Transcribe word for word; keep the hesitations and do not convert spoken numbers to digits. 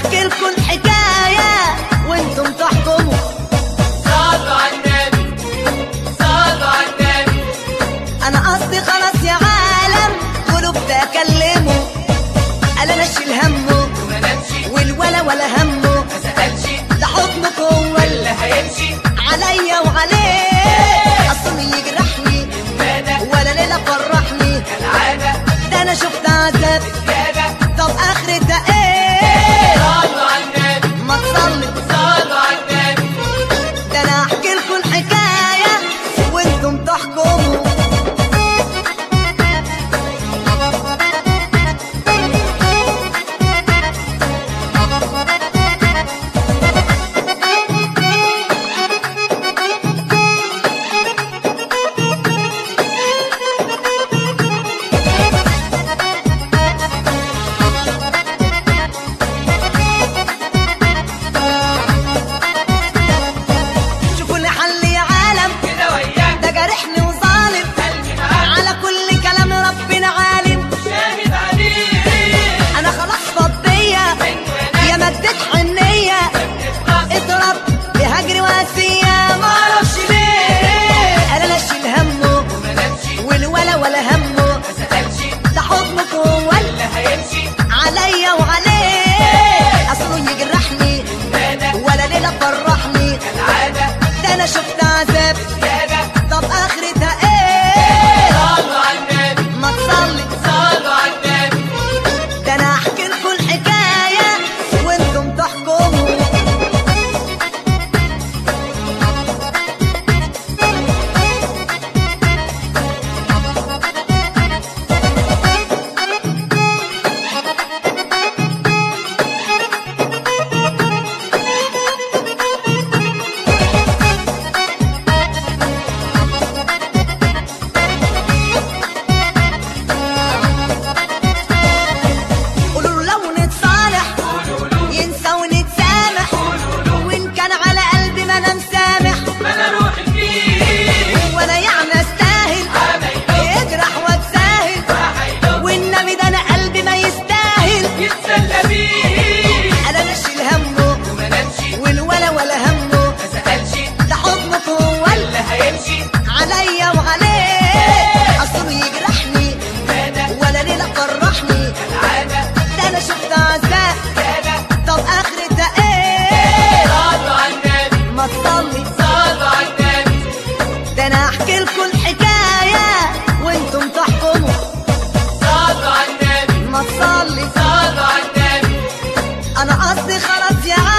احكي لكم الحكايه وانتم تحكموا. صلوا على النبي صلوا على النبي. انا قصدي خلاص يا عالم قولوا بتكلموا. قال انا اشيل همه وما نمشي والولا ولا همه، ما سألش ده حكمك هو اللي هيمشي عليا وعليه. اصله يجرحني ماذا ولا ليله فرحني كالعادة ده انا شفت عذاب. زيادة. طب اخرتها ايه؟ صلوا على النبي ما تصلي صلوا على النبي. ده انا احكي لكم الحكايه وانتم تحكموا. شوفوا لي حل يا عالم كده وياك ده جارحني وظالم. قلبي معاك على كل كلام ربنا عالم. شاهد عليه. انا خلاص فضيه يا مدت حنيه. اضرب بهجري واسيه ما اعرفش ليه. قال انا اشيل همه وما نمشي والولا ولا همه، ما سألش ده حكمك هو اللي هيمشي عليا وعليه. اصله يجرحني ماذا ولا ليله فرحني كالعادة ده انا شفت عذاب. زيادة. طب اخرتها ايه؟ صلوا على النبي ما تصلي صلوا على النبي. ده انا احكي لكم الحكايه وانتم تحكموا. قولوا له لو نتصالح ينسى ونتسامح، وان كان على قلبي ما انا مسامح. ما انا روحي فيه وانا يعني استاهل عمايله يجرح واتساهل، وحيله والنبي ده انا قلبي ما يستاهل. يتسلى بيه. انا انا اشيل همه وما نمشي والولا ولا همه، ما سألش ده حكمك هو اللي هيمشي عليا وعليه. اصله يجرحني ماذا ولا ليله فرحني كالعادة ده انا شفت عذاب. زيادة. طب اخرتها ايه؟ صلوا على النبي ما تصلي صلوا على النبي. ده انا احكي لكم الحكايه وانتم تحكموا. صلوا على النبي ما تصلي صلوا على النبي. انا قصدي خلاص يا